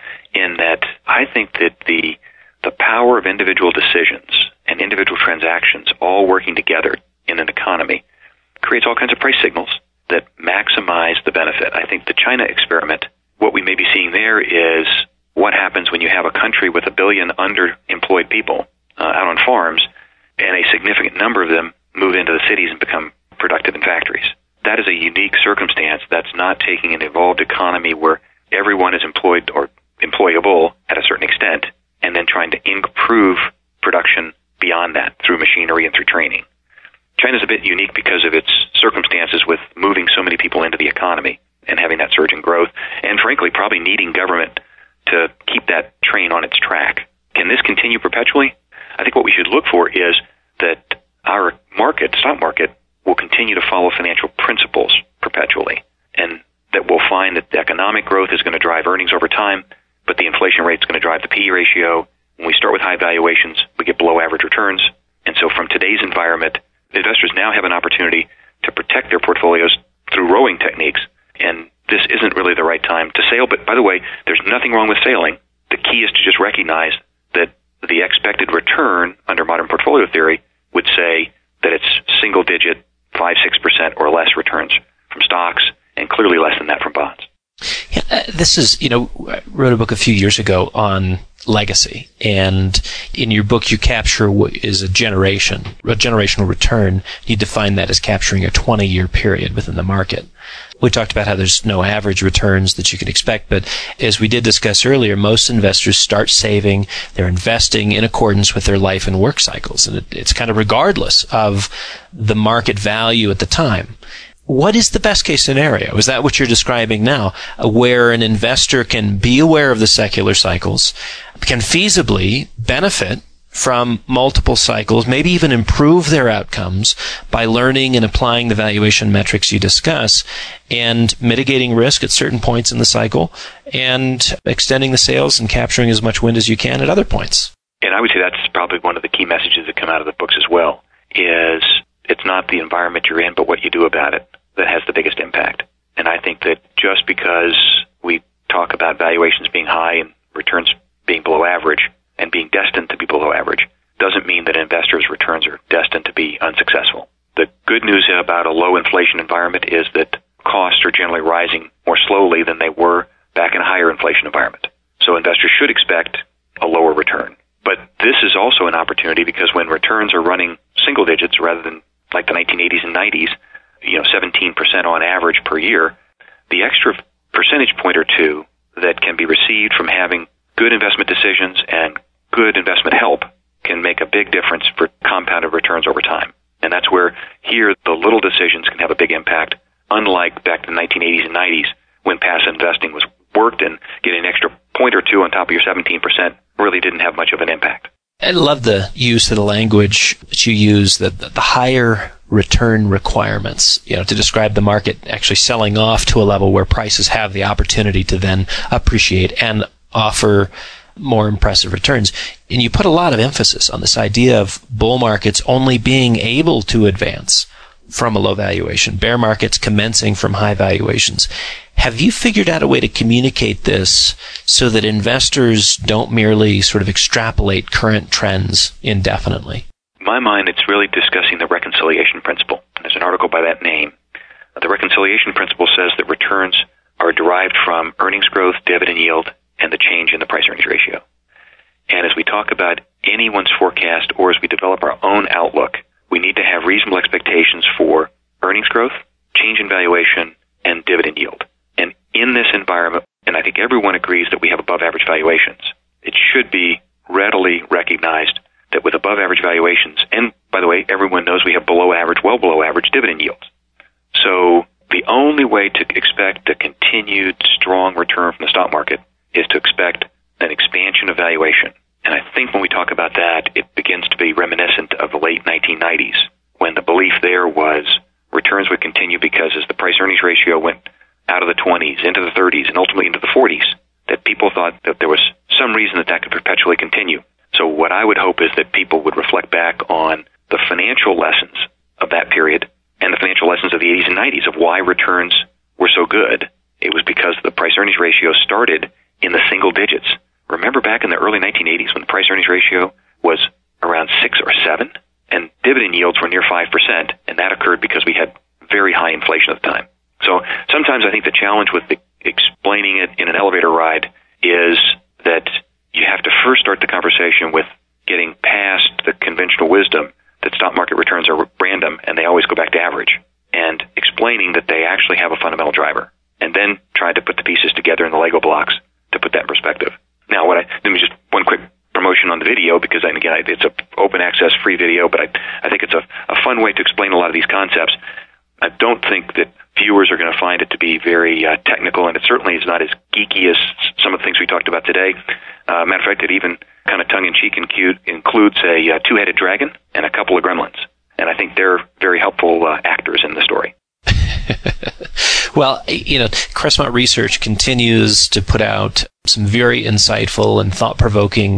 in that I think that the power of individual decisions and individual transactions all working together in an economy creates all kinds of price signals that maximize the benefit. I think the China experiment, what we may be seeing there is what happens when you have a country with 1 billion underemployed people out on farms, and a significant number of them move into the cities and become productive in factories. That is a unique circumstance that's not taking an evolved economy where everyone is employed or employable at a certain extent, and then trying to improve production beyond that through machinery and through training. China's a bit unique because of its circumstances with moving so many people into the economy and having that surge in growth, and frankly, probably needing government to keep that train on its track. Can this continue perpetually? I think what we should look for is that our market, stock market, will continue to follow financial principles perpetually, and that we'll find that the economic growth is going to drive earnings over time, but the inflation rate is going to drive the P/E ratio. When we start with high valuations, we get below average returns. And so from today's environment, investors now have an opportunity to protect their portfolios through rowing techniques, and this isn't really the right time to sail. But by the way, there's nothing wrong with sailing. The key is to just recognize that the expected return under modern portfolio theory would say that it's single-digit 5-6% or less returns from stocks, and clearly less than that from bonds. Yeah, this is, I wrote a book a few years ago on legacy, and in your book you capture what is a generational return. You define that as capturing a 20-year period within the market. We talked about how there's no average returns that you can expect, but as we did discuss earlier, most investors start saving, they're investing in accordance with their life and work cycles, and it's kind of regardless of the market value at the time. What is the best case scenario? Is that what you're describing now, where an investor can be aware of the secular cycles, can feasibly benefit from multiple cycles, maybe even improve their outcomes by learning and applying the valuation metrics you discuss, and mitigating risk at certain points in the cycle, and extending the sails and capturing as much wind as you can at other points? And I would say that's probably one of the key messages that come out of the books as well, is it's not the environment you're in, but what you do about it that has the biggest impact. And I think that just because we talk about valuations being high and returns being below average and being destined to be below average doesn't mean that investors' returns are destined to be unsuccessful. The good news about a low inflation environment is that costs are generally rising more slowly than they were back in a higher inflation environment. So investors should expect a lower return. But this is also an opportunity because when returns are running single digits rather than like the 1980s and 90s, 17% on average per year, the extra percentage point or two that can be received from having good investment decisions and good investment help can make a big difference for compounded returns over time. And that's where here the little decisions can have a big impact, unlike back in the 1980s and 90s when passive investing was worked and getting an extra point or two on top of your 17% really didn't have much of an impact. I love the use of the language that you use, the higher return requirements, to describe the market actually selling off to a level where prices have the opportunity to then appreciate and offer more impressive returns. And you put a lot of emphasis on this idea of bull markets only being able to advance from a low valuation, bear markets commencing from high valuations. Have you figured out a way to communicate this so that investors don't merely sort of extrapolate current trends indefinitely? In my mind, it's really discussing the reconciliation principle. There's an article by that name. The reconciliation principle says that returns are derived from earnings growth, dividend yield, and the change in the price-earnings ratio. And as we talk about anyone's forecast or as we develop our own outlook, we need to have reasonable expectations for earnings growth, change in valuation, and dividend yield. And in this environment, and I think everyone agrees that we have above average valuations. It should be readily recognized that with above average valuations, and by the way, everyone knows we have below average, well below average dividend yields. So the only way to expect a continued strong return from the stock market is to expect an expansion of valuation. And I think when we talk about that, it begins to be reminiscent of the late 1990s, when the belief there was returns would continue because as the price-earnings ratio went out of the 20s, into the 30s, and ultimately into the 40s, that people thought that there was some reason that could perpetually continue. So what I would hope is that people would reflect back on the financial lessons of that period and the financial lessons of the 80s and 90s of why returns were so good. It was because the price-earnings ratio started in the single digits. Remember back in the early 1980s when the price-earnings ratio was around 6 or 7, and dividend yields were near 5%, and that occurred because we had very high inflation at the time. So sometimes I think the challenge with explaining it in an elevator ride is that you have to first start the conversation with getting past the conventional wisdom that stock market returns are random and they always go back to average, and explaining that they actually have a fundamental driver, and then try to put the pieces together in the Lego blocks to put that in perspective. Now, let me just one quick promotion on the video, because again, it's an open access free video, but I think it's a fun way to explain a lot of these concepts. I don't think that viewers are going to find it to be very technical, and it certainly is not as geeky as some of the things we talked about today. Matter of fact, it even kind of tongue-in-cheek includes a two-headed dragon and a couple of gremlins, and I think they're very helpful actors in the story. Well, Crestmont Research continues to put out some very insightful and thought-provoking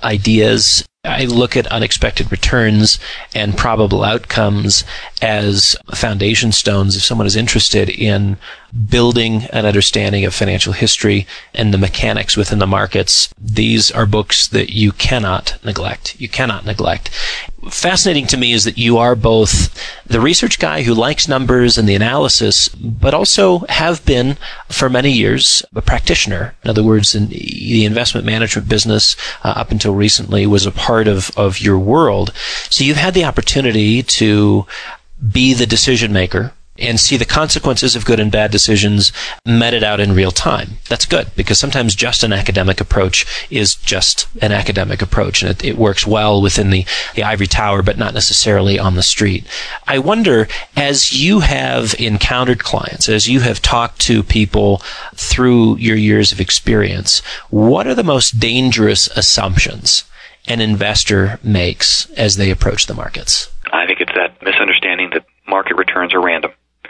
ideas. I look at unexpected returns and probable outcomes as foundation stones if someone is interested in building an understanding of financial history and the mechanics within the markets. These are books that you cannot neglect. You cannot neglect. Fascinating to me is that you are both the research guy who likes numbers and the analysis, but also have been for many years a practitioner. In other words, in the investment management business up until recently was a part of your world. So you've had the opportunity to be the decision maker and see the consequences of good and bad decisions meted out in real time. That's good, because sometimes just an academic approach is just an academic approach, and it works well within the ivory tower, but not necessarily on the street. I wonder, as you have encountered clients, as you have talked to people through your years of experience, what are the most dangerous assumptions an investor makes as they approach the markets? I think it's that misunderstanding that market returns are random,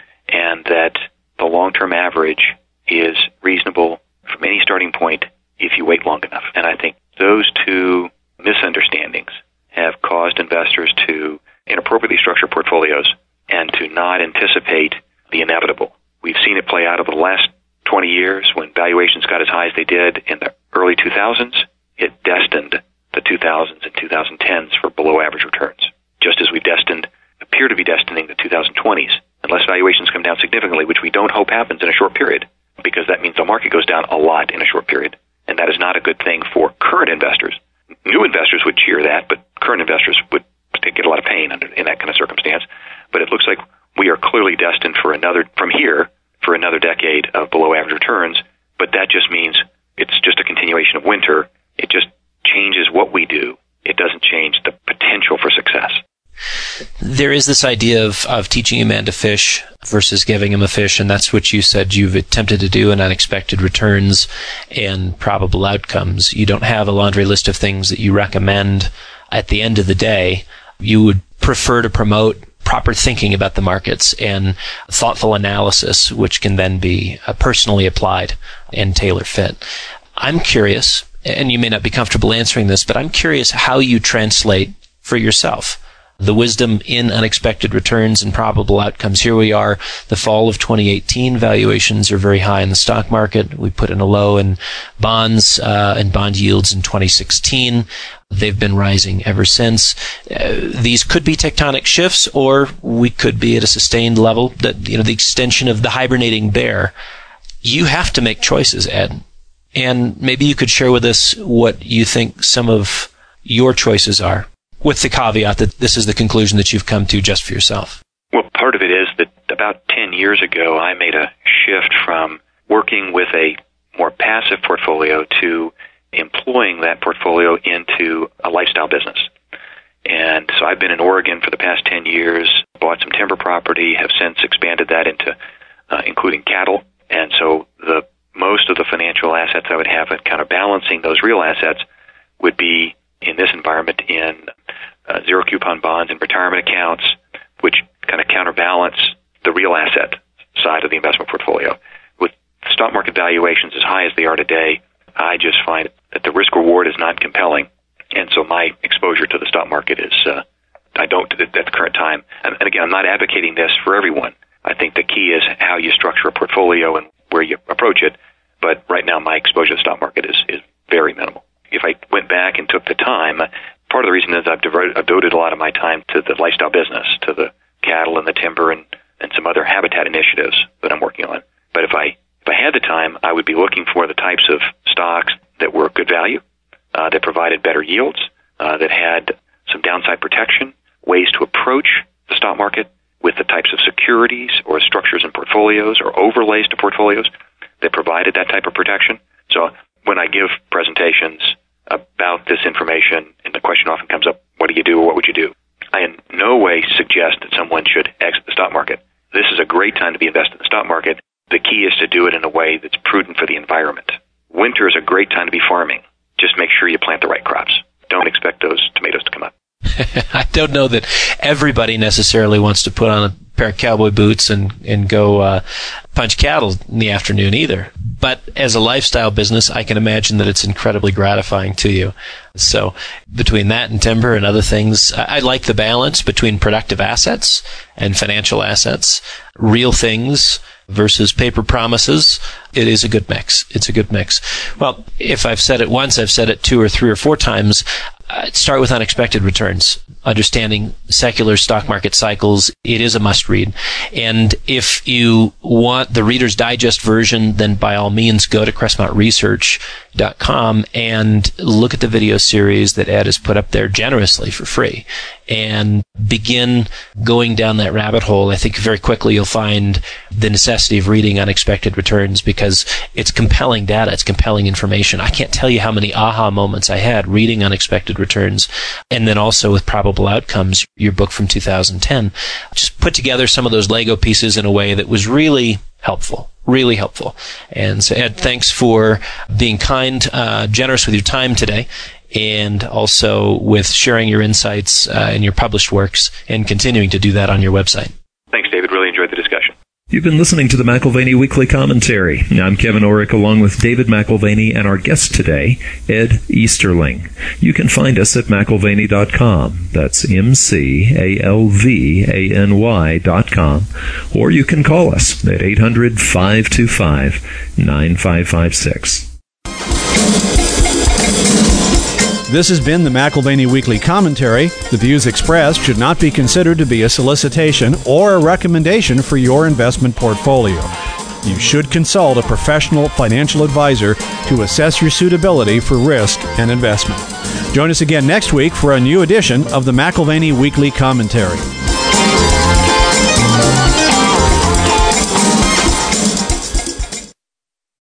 and that the long-term average is reasonable from any starting point if you wait long enough. And I think those two misunderstandings have caused investors to inappropriately structure portfolios and to not anticipate the inevitable. We've seen it play out over the last 20 years when valuations got as high as they did in the early 2000s. It destined the 2000s and 2010s for below-average returns, just as we appear to be destining the 2020s, unless valuations come down significantly, which we don't hope happens in a short period, because that means the market goes down a lot in a short period, and that is not a good thing for current investors. New investors would cheer that, but current investors would get a lot of pain in that kind of circumstance. But it looks like we are clearly destined for another decade of below-average returns, but that just means it's just a continuation of winter. It just changes what we do. It doesn't change the potential for success. There is this idea of teaching a man to fish versus giving him a fish, and that's what you said you've attempted to do in unexpected returns and probable outcomes. You don't have a laundry list of things that you recommend. At the end of the day, you would prefer to promote proper thinking about the markets and thoughtful analysis, which can then be personally applied and tailor fit. I'm curious, and you may not be comfortable answering this, but I'm curious how you translate for yourself the wisdom in unexpected returns and probable outcomes. Here we are, the fall of 2018. Valuations are very high in the stock market. We put in a low in bonds and bond yields in 2016. They've been rising ever since. These could be tectonic shifts, or we could be at a sustained level, that the extension of the hibernating bear. You have to make choices, Ed. And maybe you could share with us what you think some of your choices are, with the caveat that this is the conclusion that you've come to just for yourself. Well, part of it is that about 10 years ago, I made a shift from working with a more passive portfolio to employing that portfolio into a lifestyle business. And so I've been in Oregon for the past 10 years, bought some timber property, have since expanded that into including cattle. And so most of the financial assets I would have at counterbalancing those real assets would be in this environment in zero coupon bonds and retirement accounts, which kind of counterbalance the real asset side of the investment portfolio. With stock market valuations as high as they are today, I just find that the risk reward is not compelling. And so my exposure to the stock market is, I don't at the current time. And again, I'm not advocating this for everyone. I think the key is how you structure a portfolio and where you approach it. But right now, my exposure to the stock market is very minimal. If I went back and took the time, part of the reason is I've devoted a lot of my time to the lifestyle business, to the cattle and the timber and some other habitat initiatives that I'm working on. But if I had the time, I would be looking for the types of stocks that were good value, that provided better yields, that had some downside protection, ways to approach the stock market with the types of securities or structures in portfolios or overlays to portfolios that provided that type of protection. So when I give presentations about this information, and the question often comes up, what do you do or what would you do? I in no way suggest that someone should exit the stock market. This is a great time to be invested in the stock market. The key is to do it in a way that's prudent for the environment. Winter is a great time to be farming. Just make sure you plant the right crops. Don't expect those tomatoes to come up. I don't know that everybody necessarily wants to put on a pair of cowboy boots and go punch cattle in the afternoon either. But as a lifestyle business, I can imagine that it's incredibly gratifying to you. So between that and timber and other things, I like the balance between productive assets and financial assets, real things versus paper promises. It is a good mix. It's a good mix. Well, if I've said it once, I've said it 2 or 3 or 4 times. Start with unexpected returns. Understanding secular stock market cycles, it is a must read. And if you want the Reader's Digest version, then by all means go to CrestmontResearch.com and look at the video series that Ed has put up there generously for free and begin going down that rabbit hole. I think very quickly you'll find the necessity of reading Unexpected Returns because it's compelling data, it's compelling information. I can't tell you how many aha moments I had reading Unexpected Returns, and then also with Probable Outcomes, your book from 2010. Just put together some of those Lego pieces in a way that was really helpful. Really helpful. And so, Ed, thanks for being kind, generous with your time today, and also with sharing your insights and your published works and continuing to do that on your website. Thanks, David. Really enjoyed the discussion. You've been listening to the McAlvany Weekly Commentary. I'm Kevin Orrick along with David McAlvany and our guest today, Ed Easterling. You can find us at McAlvany.com. That's McAlvany.com. Or you can call us at 800-525-9556. This has been the McAlvany Weekly Commentary. The views expressed should not be considered to be a solicitation or a recommendation for your investment portfolio. You should consult a professional financial advisor to assess your suitability for risk and investment. Join us again next week for a new edition of the McAlvany Weekly Commentary.